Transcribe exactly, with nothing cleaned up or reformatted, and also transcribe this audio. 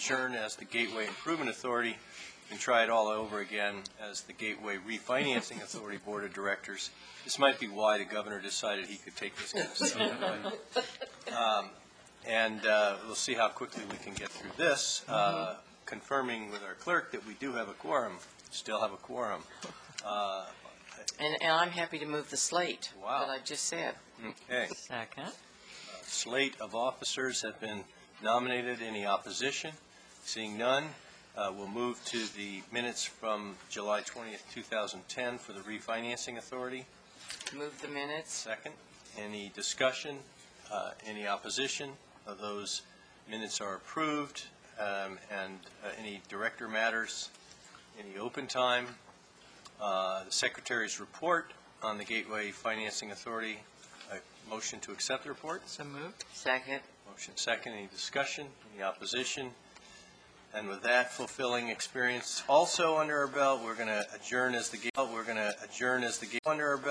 adjourn as the Gateway Improvement Authority and try it all over again as the Gateway Refinancing Authority Board of Directors. This might be why the governor decided he could take this kind of stuff. um, and uh, we'll see how quickly we can get through this, uh, confirming with our clerk that we do have a quorum, still have a quorum. Uh, And, and I'm happy to move the slate Wow. that I just said. okay. Second. Uh, slate of officers have been nominated. Any opposition? Seeing none, uh, we'll move to the minutes from July twentieth, two thousand ten for the Refinancing Authority. Move the minutes. Second. Any discussion? Uh, any opposition? Uh, those minutes are approved. Um, and uh, any director matters? Any open time? Uh, the Secretary's report on the Gateway Financing Authority. A motion to accept the report. So moved. Second. Motion second. Any discussion? Any opposition? And with that fulfilling experience also under our belt, we're going to adjourn as the we're going to adjourn as the under our belt.